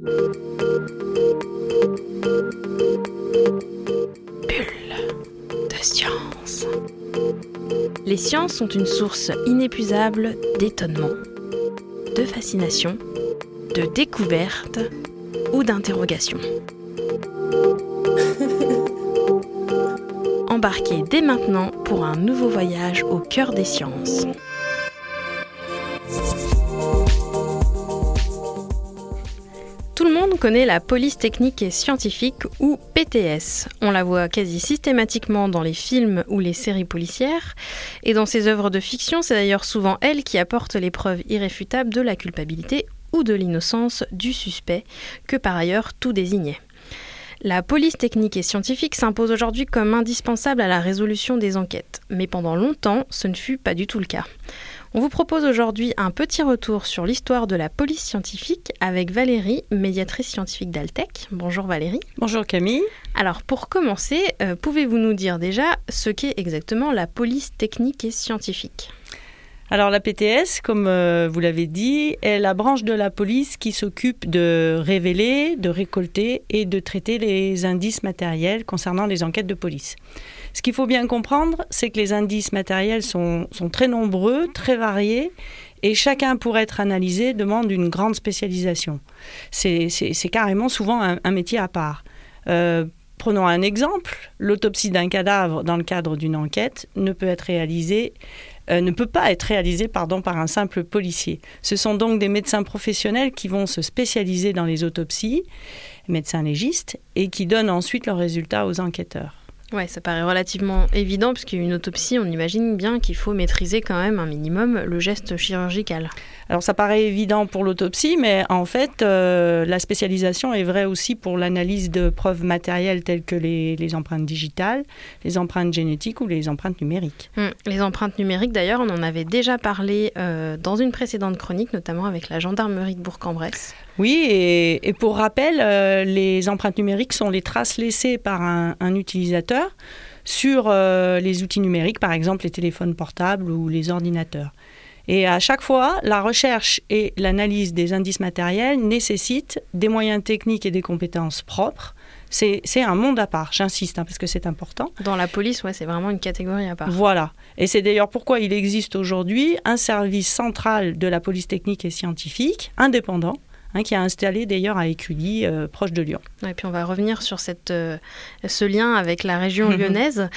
Bulle de science. Les sciences sont une source inépuisable d'étonnement, de fascination, de découverte ou d'interrogation. Embarquez dès maintenant pour un nouveau voyage au cœur des sciences. Tout le monde connaît la police technique et scientifique ou PTS. On la voit quasi systématiquement dans les films ou les séries policières. Et dans ses œuvres de fiction, c'est d'ailleurs souvent elle qui apporte les preuves irréfutables de la culpabilité ou de l'innocence du suspect, que par ailleurs tout désignait. La police technique et scientifique s'impose aujourd'hui comme indispensable à la résolution des enquêtes. Mais pendant longtemps, ce ne fut pas du tout le cas. On vous propose aujourd'hui un petit retour sur l'histoire de la police scientifique avec Valérie, médiatrice scientifique d'Altec. Bonjour Valérie. Bonjour Camille. Alors pour commencer, pouvez-vous nous dire déjà ce qu'est exactement la police technique et scientifique ? Alors la PTS, comme vous l'avez dit, est la branche de la police qui s'occupe de révéler, de récolter et de traiter les indices matériels concernant les enquêtes de police. Ce qu'il faut bien comprendre, c'est que les indices matériels sont très nombreux, très variés, et chacun pour être analysé demande une grande spécialisation. C'est carrément souvent un métier à part. Prenons un exemple, l'autopsie d'un cadavre dans le cadre d'une enquête ne peut pas être réalisée par un simple policier. Ce sont donc des médecins professionnels qui vont se spécialiser dans les autopsies, médecins légistes, et qui donnent ensuite leurs résultats aux enquêteurs. Ouais, ça paraît relativement évident, parce qu'une autopsie, on imagine bien qu'il faut maîtriser quand même un minimum le geste chirurgical. Alors ça paraît évident pour l'autopsie, mais en fait, la spécialisation est vraie aussi pour l'analyse de preuves matérielles telles que les empreintes digitales, les empreintes génétiques ou les empreintes numériques. Les empreintes numériques, d'ailleurs, on en avait déjà parlé dans une précédente chronique, notamment avec la gendarmerie de Bourg-en-Bresse. Oui, et pour rappel, les empreintes numériques sont les traces laissées par un utilisateur sur les outils numériques, par exemple les téléphones portables ou les ordinateurs. Et à chaque fois, la recherche et l'analyse des indices matériels nécessitent des moyens techniques et des compétences propres. C'est un monde à part, j'insiste, parce que c'est important. Dans la police, ouais, c'est vraiment une catégorie à part. Voilà. Et c'est d'ailleurs pourquoi il existe aujourd'hui un service central de la police technique et scientifique, indépendant, qui est installé d'ailleurs à Écully, proche de Lyon. Et puis on va revenir sur ce lien avec la région lyonnaise.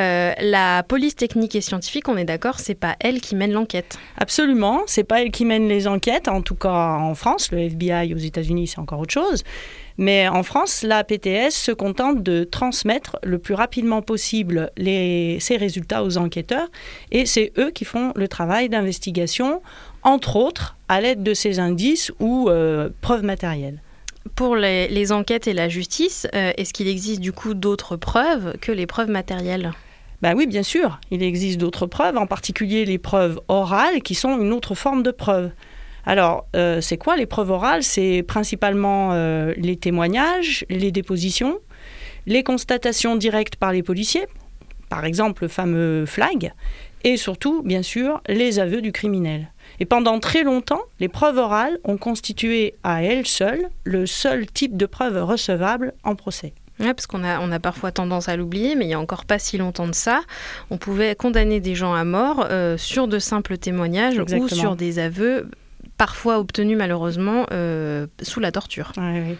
La police technique et scientifique, on est d'accord, c'est pas elle qui mène l'enquête. Absolument, c'est pas elle qui mène les enquêtes, en tout cas en France. Le FBI aux États-Unis, c'est encore autre chose. Mais en France, la PTS se contente de transmettre le plus rapidement possible ces résultats aux enquêteurs, et c'est eux qui font le travail d'investigation, entre autres à l'aide de ces indices ou preuves matérielles. Pour les enquêtes et la justice, est-ce qu'il existe du coup d'autres preuves que les preuves matérielles ? Ben oui, bien sûr, il existe d'autres preuves, en particulier les preuves orales qui sont une autre forme de preuve. Alors, c'est quoi les preuves orales ? C'est principalement les témoignages, les dépositions, les constatations directes par les policiers, par exemple le fameux flag, et surtout, bien sûr, les aveux du criminel. Et pendant très longtemps, les preuves orales ont constitué à elles seules le seul type de preuve recevable en procès. Ouais, parce qu'on a parfois tendance à l'oublier, mais il n'y a encore pas si longtemps de ça, on pouvait condamner des gens à mort sur de simples témoignages. Exactement. Ou sur des aveux parfois obtenus malheureusement sous la torture.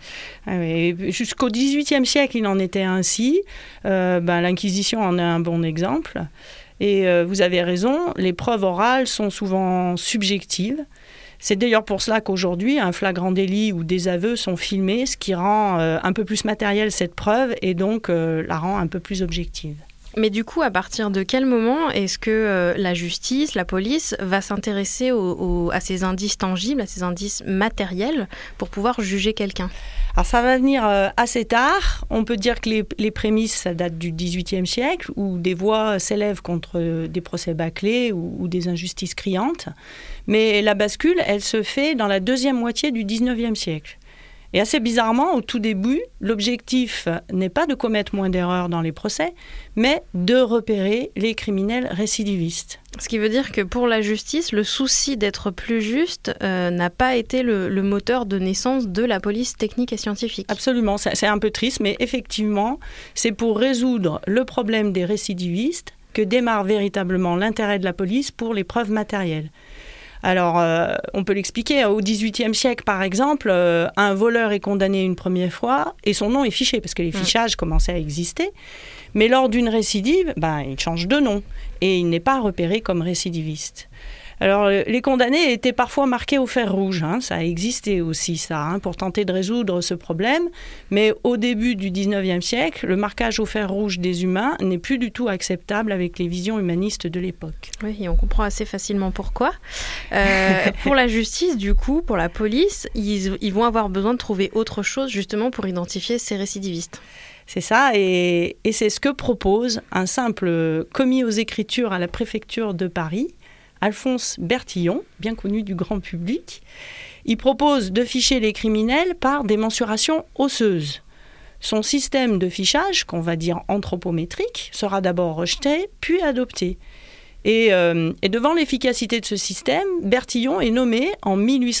Oui. Jusqu'au XVIIIe siècle, il en était ainsi. L'Inquisition en est un bon exemple. Et vous avez raison, les preuves orales sont souvent subjectives. C'est d'ailleurs pour cela qu'aujourd'hui, un flagrant délit ou des aveux sont filmés, ce qui rend un peu plus matérielle cette preuve et donc la rend un peu plus objective. Mais du coup, à partir de quel moment est-ce que la justice, la police, va s'intéresser à ces indices tangibles, à ces indices matériels pour pouvoir juger quelqu'un ? Alors ça va venir assez tard. On peut dire que les prémices, ça date du XVIIIe siècle, où des voix s'élèvent contre des procès bâclés ou des injustices criantes. Mais la bascule, elle se fait dans la deuxième moitié du XIXe siècle. Et assez bizarrement, au tout début, l'objectif n'est pas de commettre moins d'erreurs dans les procès, mais de repérer les criminels récidivistes. Ce qui veut dire que pour la justice, le souci d'être plus juste n'a pas été le moteur de naissance de la police technique et scientifique. Absolument, c'est un peu triste, mais effectivement, c'est pour résoudre le problème des récidivistes que démarre véritablement l'intérêt de la police pour les preuves matérielles. Alors, on peut l'expliquer. Au XVIIIe siècle, par exemple, un voleur est condamné une première fois et son nom est fiché, parce que les fichages commençaient à exister. Mais lors d'une récidive, il change de nom et il n'est pas repéré comme récidiviste. Alors, les condamnés étaient parfois marqués au fer rouge. Ça a existé aussi, ça, pour tenter de résoudre ce problème. Mais au début du XIXe siècle, le marquage au fer rouge des humains n'est plus du tout acceptable avec les visions humanistes de l'époque. Oui, et on comprend assez facilement pourquoi. Pour la justice, du coup, pour la police, ils vont avoir besoin de trouver autre chose, justement, pour identifier ces récidivistes. C'est ça, et c'est ce que propose un simple commis aux écritures à la préfecture de Paris, Alphonse Bertillon, bien connu du grand public. Il propose de ficher les criminels par des mensurations osseuses. Son système de fichage, qu'on va dire anthropométrique, sera d'abord rejeté, puis adopté. Et devant l'efficacité de ce système, Bertillon est nommé en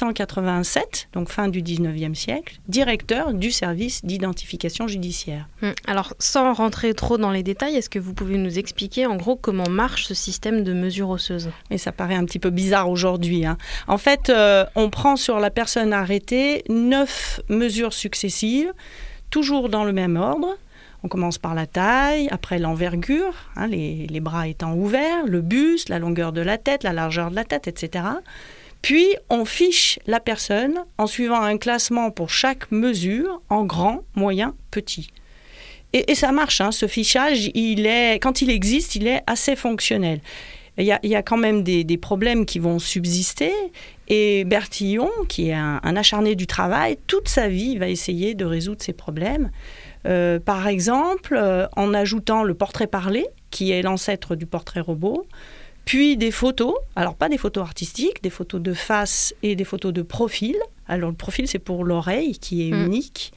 1887, donc fin du 19e siècle, directeur du service d'identification judiciaire. Alors, sans rentrer trop dans les détails, est-ce que vous pouvez nous expliquer en gros comment marche ce système de mesure osseuse ? Mais ça paraît un petit peu bizarre aujourd'hui. En fait, on prend sur la personne arrêtée 9 mesures successives, toujours dans le même ordre. On commence par la taille, après l'envergure, les bras étant ouverts, le buste, la longueur de la tête, la largeur de la tête, etc. Puis, on fiche la personne en suivant un classement pour chaque mesure en grand, moyen, petit. Et ça marche, ce fichage, quand il existe, il est assez fonctionnel. Il y a quand même des problèmes qui vont subsister. Et Bertillon, qui est un acharné du travail, toute sa vie, va essayer de résoudre ces problèmes. Par exemple, en ajoutant le portrait parlé, qui est l'ancêtre du portrait robot, puis des photos, alors pas des photos artistiques, des photos de face et des photos de profil. Alors le profil, c'est pour l'oreille, qui est unique.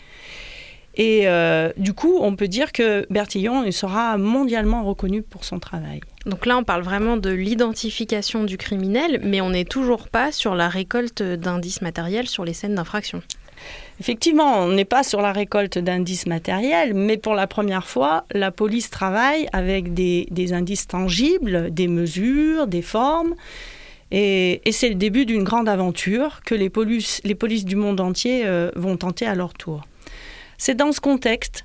Et du coup, on peut dire que Bertillon sera mondialement reconnu pour son travail. Donc là, on parle vraiment de l'identification du criminel, mais on n'est toujours pas sur la récolte d'indices matériels sur les scènes d'infraction. Effectivement, on n'est pas sur la récolte d'indices matériels, mais pour la première fois, la police travaille avec des indices tangibles, des mesures, des formes. Et c'est le début d'une grande aventure que les polices du monde entier vont tenter à leur tour. C'est dans ce contexte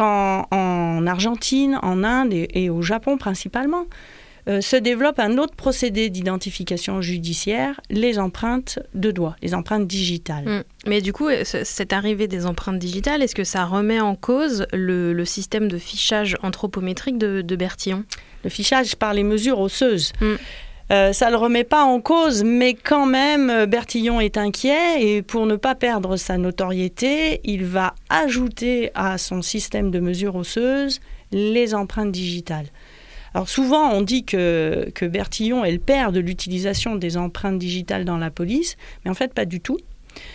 qu'en Argentine, en Inde et au Japon principalement, se développe un autre procédé d'identification judiciaire, les empreintes de doigts, les empreintes digitales. Mais du coup, cette arrivée des empreintes digitales, est-ce que ça remet en cause le système de fichage anthropométrique de Bertillon ? Le fichage par les mesures osseuses. Ça ne le remet pas en cause, mais quand même, Bertillon est inquiet et pour ne pas perdre sa notoriété, il va ajouter à son système de mesures osseuses les empreintes digitales. Alors souvent, on dit que Bertillon est le père de l'utilisation des empreintes digitales dans la police, mais en fait, pas du tout.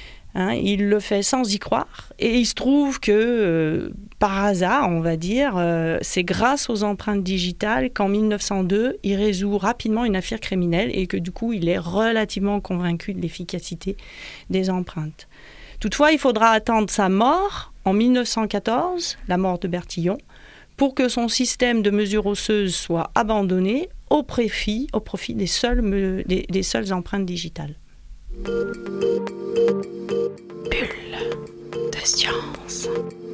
Il le fait sans y croire. Et il se trouve que, par hasard, on va dire, c'est grâce aux empreintes digitales qu'en 1902, il résout rapidement une affaire criminelle et que du coup, il est relativement convaincu de l'efficacité des empreintes. Toutefois, il faudra attendre sa mort en 1914, la mort de Bertillon, pour que son système de mesure osseuse soit abandonné au profit des seules empreintes digitales. Bulle de science.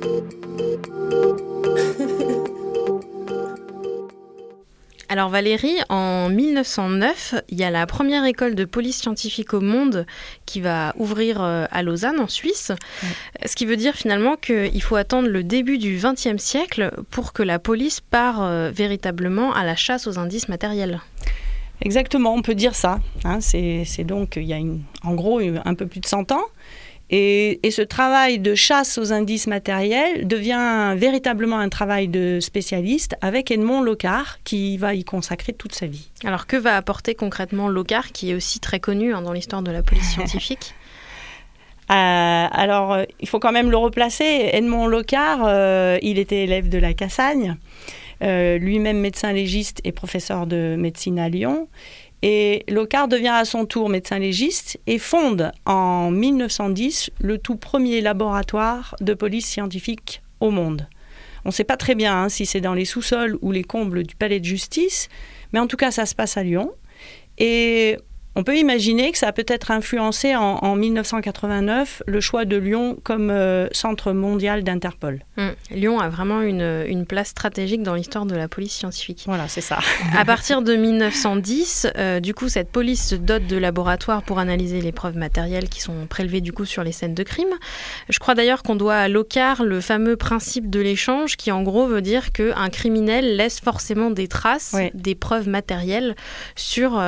Alors Valérie, en 1909, il y a la première école de police scientifique au monde qui va ouvrir à Lausanne, en Suisse. Ce qui veut dire finalement qu'il faut attendre le début du XXe siècle pour que la police part véritablement à la chasse aux indices matériels. Exactement, on peut dire ça. C'est donc, il y a en gros un peu plus de 100 ans. Et ce travail de chasse aux indices matériels devient véritablement un travail de spécialiste avec Edmond Locard qui va y consacrer toute sa vie. Alors que va apporter concrètement Locard qui est aussi très connu dans l'histoire de la police scientifique ? Alors il faut quand même le replacer. Edmond Locard, il était élève de la Cassagne, lui-même médecin légiste et professeur de médecine à Lyon. Et Locard devient à son tour médecin légiste et fonde en 1910 le tout premier laboratoire de police scientifique au monde. On ne sait pas très bien si c'est dans les sous-sols ou les combles du palais de justice, mais en tout cas, ça se passe à Lyon. Et on peut imaginer que ça a peut-être influencé en 1989 le choix de Lyon comme centre mondial d'Interpol. Lyon a vraiment une place stratégique dans l'histoire de la police scientifique. Voilà, c'est ça. À partir de 1910, du coup, cette police se dote de laboratoires pour analyser les preuves matérielles qui sont prélevées du coup sur les scènes de crime. Je crois d'ailleurs qu'on doit à Locard le fameux principe de l'échange qui en gros veut dire qu'un criminel laisse forcément des traces, des preuves matérielles sur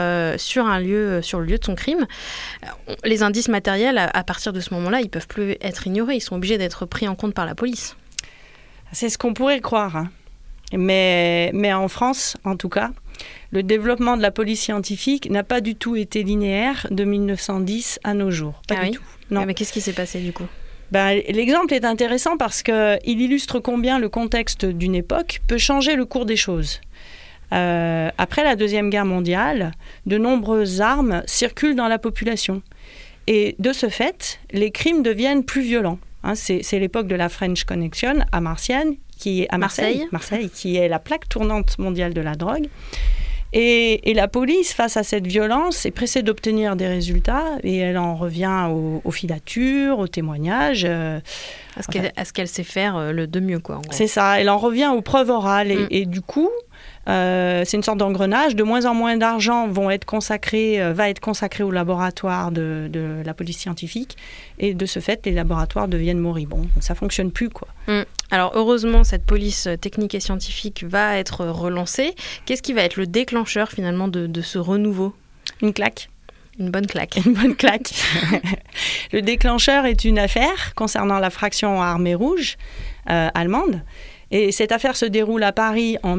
le lieu de son crime. Les indices matériels, à partir de ce moment-là, ils ne peuvent plus être ignorés. Ils sont obligés d'être pris en compte par la police. C'est ce qu'on pourrait croire. Hein. Mais en France, en tout cas, le développement de la police scientifique n'a pas du tout été linéaire de 1910 à nos jours. Pas du tout. Non. Mais qu'est-ce qui s'est passé du coup ? L'exemple est intéressant parce qu'il illustre combien le contexte d'une époque peut changer le cours des choses. Après la Deuxième Guerre mondiale, de nombreuses armes circulent dans la population. Et de ce fait, les crimes deviennent plus violents. C'est l'époque de la French Connection à Marseille, qui est la plaque tournante mondiale de la drogue. Et la police, face à cette violence, est pressée d'obtenir des résultats et elle en revient aux filatures, aux témoignages. À ce qu'elle sait faire de mieux, quoi. En gros. C'est ça, elle en revient aux preuves orales. Et du coup, c'est une sorte d'engrenage. De moins en moins d'argent va être consacré au laboratoire de la police scientifique. Et de ce fait, les laboratoires deviennent moribonds. Ça ne fonctionne plus, quoi. Alors, heureusement, cette police technique et scientifique va être relancée. Qu'est-ce qui va être le déclencheur, finalement, de ce renouveau ? Une claque. Une bonne claque. Une bonne claque. Le déclencheur est une affaire concernant la fraction armée rouge allemande. Et cette affaire se déroule à Paris en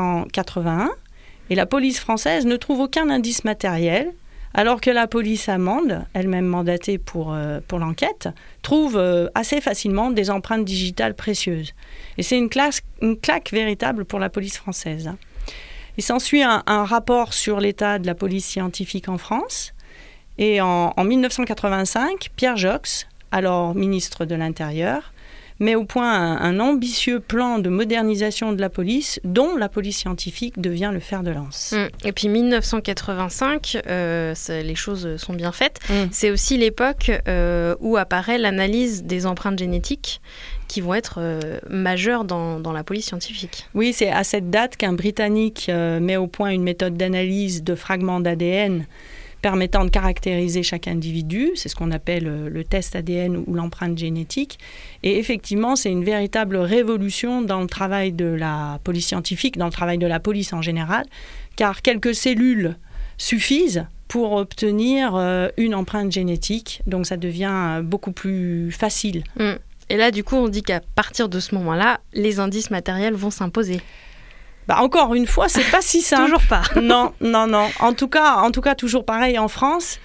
1981 et la police française ne trouve aucun indice matériel, alors que la police allemande, elle-même mandatée pour l'enquête, trouve assez facilement des empreintes digitales précieuses. Et c'est une claque véritable pour la police française. Il s'ensuit un rapport sur l'état de la police scientifique en France. Et en 1985, Pierre Joxe, alors ministre de l'Intérieur, met au point un ambitieux plan de modernisation de la police, dont la police scientifique devient le fer de lance. Et puis 1985, les choses sont bien faites. C'est aussi l'époque où apparaît l'analyse des empreintes génétiques qui vont être majeures dans la police scientifique. Oui, c'est à cette date qu'un Britannique met au point une méthode d'analyse de fragments d'ADN permettant de caractériser chaque individu. C'est ce qu'on appelle le test ADN ou l'empreinte génétique. Et effectivement, c'est une véritable révolution dans le travail de la police scientifique, dans le travail de la police en général, car quelques cellules suffisent pour obtenir une empreinte génétique. Donc ça devient beaucoup plus facile. Et là, du coup, on dit qu'à partir de ce moment-là, les indices matériels vont s'imposer. Encore une fois, c'est pas si simple. Toujours pas. Non. En tout cas, toujours pareil en France.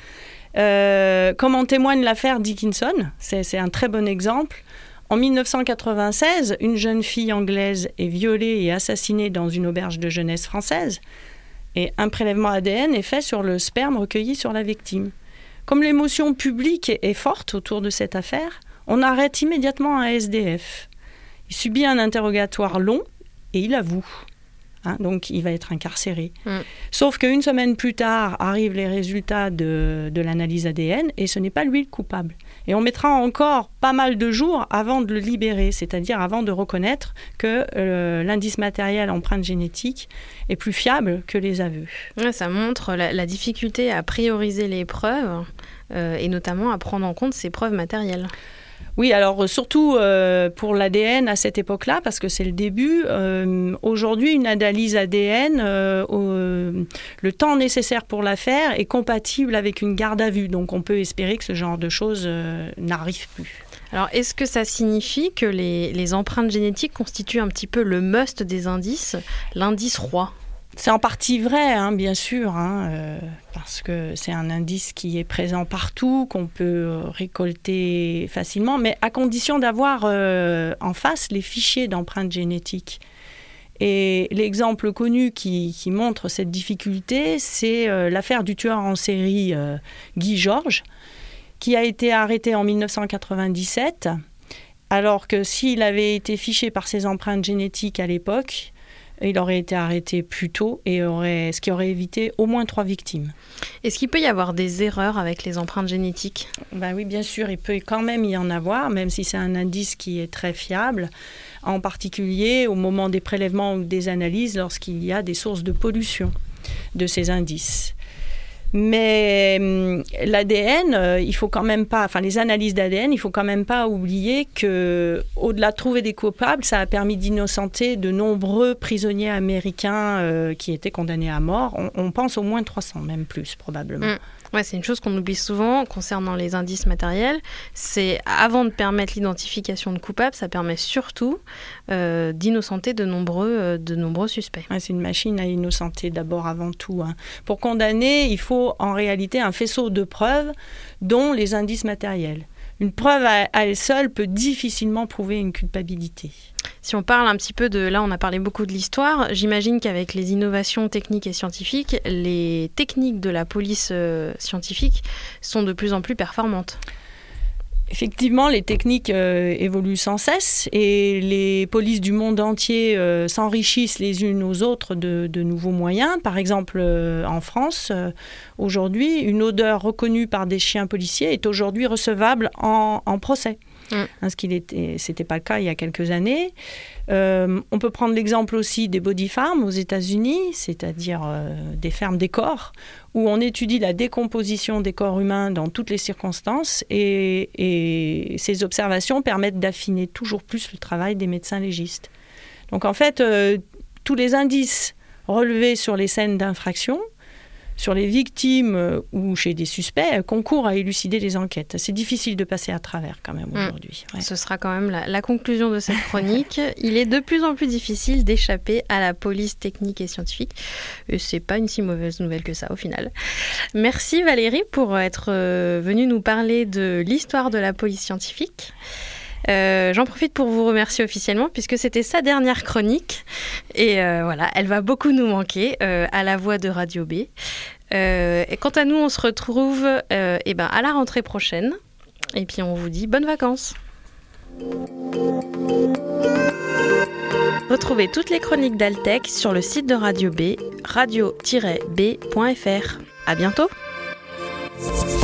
Comme en témoigne l'affaire Dickinson, c'est un très bon exemple. En 1996, une jeune fille anglaise est violée et assassinée dans une auberge de jeunesse française. Et un prélèvement ADN est fait sur le sperme recueilli sur la victime. Comme l'émotion publique est forte autour de cette affaire, on arrête immédiatement un SDF. Il subit un interrogatoire long et il avoue. Donc, il va être incarcéré. Sauf qu'une semaine plus tard, arrivent les résultats de l'analyse ADN et ce n'est pas lui le coupable. Et on mettra encore pas mal de jours avant de le libérer, c'est-à-dire avant de reconnaître que l'indice matériel empreinte génétique est plus fiable que les aveux. Ouais, ça montre la difficulté à prioriser les preuves et notamment à prendre en compte ces preuves matérielles. Oui, alors surtout pour l'ADN à cette époque-là, parce que c'est le début. Aujourd'hui, une analyse ADN, le temps nécessaire pour la faire est compatible avec une garde à vue. Donc on peut espérer que ce genre de choses n'arrive plus. Alors, est-ce que ça signifie que les empreintes génétiques constituent un petit peu le must des indices, l'indice roi ? C'est en partie vrai, bien sûr, parce que c'est un indice qui est présent partout, qu'on peut récolter facilement, mais à condition d'avoir en face les fichiers d'empreintes génétiques. Et l'exemple connu qui montre cette difficulté, c'est l'affaire du tueur en série Guy Georges, qui a été arrêté en 1997, alors que s'il avait été fiché par ses empreintes génétiques à l'époque, il aurait été arrêté plus tôt, et ce qui aurait évité au moins 3 victimes. Est-ce qu'il peut y avoir des erreurs avec les empreintes génétiques ? Oui, bien sûr, il peut quand même y en avoir, même si c'est un indice qui est très fiable, en particulier au moment des prélèvements ou des analyses, lorsqu'il y a des sources de pollution de ces indices. Mais l'ADN, il faut quand même pas, les analyses d'ADN, il faut quand même pas oublier que, au-delà de trouver des coupables, ça a permis d'innocenter de nombreux prisonniers américains qui étaient condamnés à mort. On pense au moins 300, même plus probablement. Ouais, c'est une chose qu'on oublie souvent concernant les indices matériels. C'est avant de permettre l'identification de coupables, ça permet surtout d'innocenter de nombreux suspects. Ouais, c'est une machine à innocenter d'abord, avant tout. Pour condamner, il faut en réalité un faisceau de preuves, dont les indices matériels. Une preuve à elle seule peut difficilement prouver une culpabilité. Si on parle un petit peu là on a parlé beaucoup de l'histoire, j'imagine qu'avec les innovations techniques et scientifiques, les techniques de la police scientifique sont de plus en plus performantes. Effectivement, les techniques évoluent sans cesse et les polices du monde entier s'enrichissent les unes aux autres de nouveaux moyens. Par exemple, en France, aujourd'hui, une odeur reconnue par des chiens policiers est aujourd'hui recevable en procès. Ce qui n'était pas le cas il y a quelques années. On peut prendre l'exemple aussi des body farms aux États-Unis, c'est-à-dire des fermes des corps, où on étudie la décomposition des corps humains dans toutes les circonstances, et ces observations permettent d'affiner toujours plus le travail des médecins légistes. Donc en fait, tous les indices relevés sur les scènes d'infraction, sur les victimes ou chez des suspects, concourent à élucider les enquêtes. C'est difficile de passer à travers quand même aujourd'hui. Ouais. Ce sera quand même la conclusion de cette chronique. Il est de plus en plus difficile d'échapper à la police technique et scientifique. Et c'est pas une si mauvaise nouvelle que ça au final. Merci Valérie pour être venue nous parler de l'histoire de la police scientifique. J'en profite pour vous remercier officiellement puisque c'était sa dernière chronique et voilà, elle va beaucoup nous manquer à la voix de Radio B. Et quant à nous, on se retrouve à la rentrée prochaine et puis on vous dit bonnes vacances. Retrouvez toutes les chroniques d'Altech sur le site de Radio B, radio-b.fr. À bientôt.